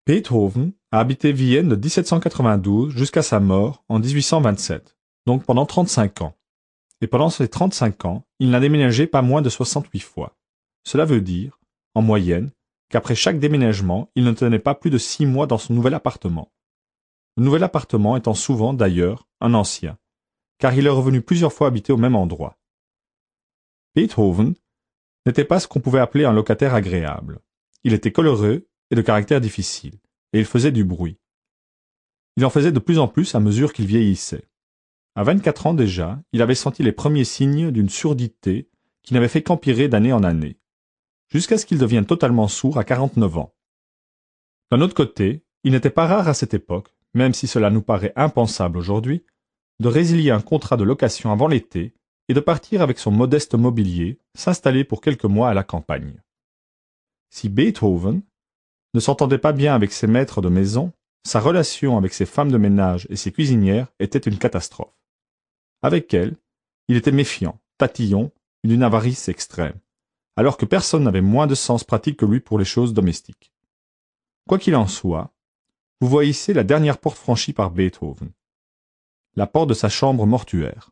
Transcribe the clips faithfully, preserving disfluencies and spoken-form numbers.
Beethoven a habité Vienne de dix-sept cent quatre-vingt-douze jusqu'à sa mort en dix-huit cent vingt-sept, donc pendant trente-cinq ans. Et pendant ces trente-cinq ans, il n'a déménagé pas moins de soixante-huit fois. Cela veut dire, en moyenne, qu'après chaque déménagement, il ne tenait pas plus de six mois dans son nouvel appartement. Le nouvel appartement étant souvent, d'ailleurs, un ancien, car il est revenu plusieurs fois habiter au même endroit. Beethoven n'était pas ce qu'on pouvait appeler un locataire agréable. Il était coloreux et de caractère difficile, et il faisait du bruit. Il en faisait de plus en plus à mesure qu'il vieillissait. À vingt-quatre ans déjà, il avait senti les premiers signes d'une surdité qui n'avait fait qu'empirer d'année en année, jusqu'à ce qu'il devienne totalement sourd à quarante-neuf ans. D'un autre côté, il n'était pas rare à cette époque, même si cela nous paraît impensable aujourd'hui, de résilier un contrat de location avant l'été et de partir avec son modeste mobilier, s'installer pour quelques mois à la campagne. Si Beethoven ne s'entendait pas bien avec ses maîtres de maison, sa relation avec ses femmes de ménage et ses cuisinières était une catastrophe. Avec elles, il était méfiant, tatillon et d'une avarice extrême, alors que personne n'avait moins de sens pratique que lui pour les choses domestiques. Quoi qu'il en soit, vous voyez ici la dernière porte franchie par Beethoven, la porte de sa chambre mortuaire.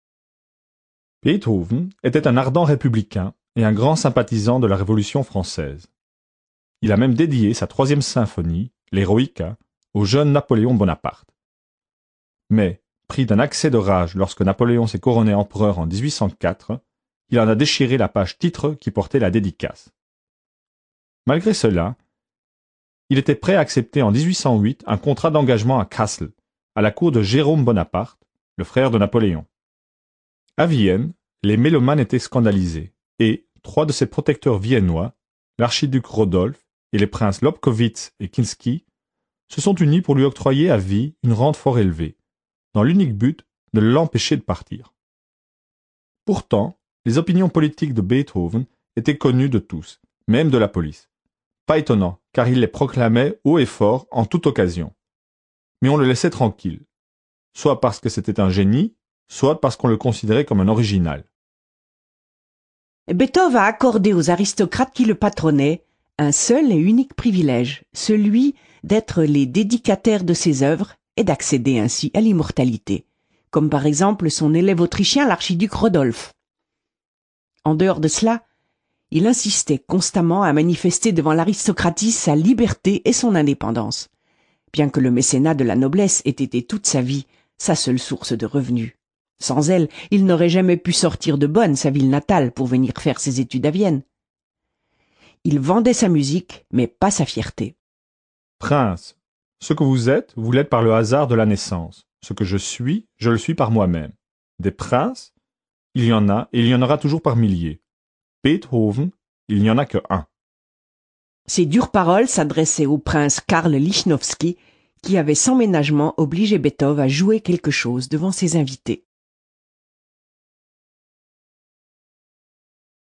Beethoven était un ardent républicain et un grand sympathisant de la Révolution française. Il a même dédié sa troisième symphonie, l'Héroïca, au jeune Napoléon Bonaparte. Mais, pris d'un accès de rage lorsque Napoléon s'est couronné empereur en dix-huit cent quatre, il en a déchiré la page titre qui portait la dédicace. Malgré cela, il était prêt à accepter en dix-huit cent huit un contrat d'engagement à Kassel, à la cour de Jérôme Bonaparte, le frère de Napoléon. À Vienne, les mélomanes étaient scandalisés, et trois de ses protecteurs viennois, l'archiduc Rodolphe et les princes Lobkowitz et Kinsky, se sont unis pour lui octroyer à vie une rente fort élevée, dans l'unique but de l'empêcher de partir. Pourtant, les opinions politiques de Beethoven étaient connues de tous, même de la police. Pas étonnant, car il les proclamait haut et fort en toute occasion. Mais on le laissait tranquille, soit parce que c'était un génie, soit parce qu'on le considérait comme un original. Beethoven a accordé aux aristocrates qui le patronnaient un seul et unique privilège, celui d'être les dédicataires de ses œuvres et d'accéder ainsi à l'immortalité, comme par exemple son élève autrichien l'archiduc Rodolphe. En dehors de cela, il insistait constamment à manifester devant l'aristocratie sa liberté et son indépendance, bien que le mécénat de la noblesse ait été toute sa vie sa seule source de revenus. Sans elle, il n'aurait jamais pu sortir de Bonn, sa ville natale, pour venir faire ses études à Vienne. Il vendait sa musique, mais pas sa fierté. Prince, ce que vous êtes, vous l'êtes par le hasard de la naissance. Ce que je suis, je le suis par moi-même. Des princes, il y en a, et il y en aura toujours par milliers. Beethoven, il n'y en a que un. Ces dures paroles s'adressaient au prince Karl Lichnowsky, qui avait sans ménagement obligé Beethoven à jouer quelque chose devant ses invités.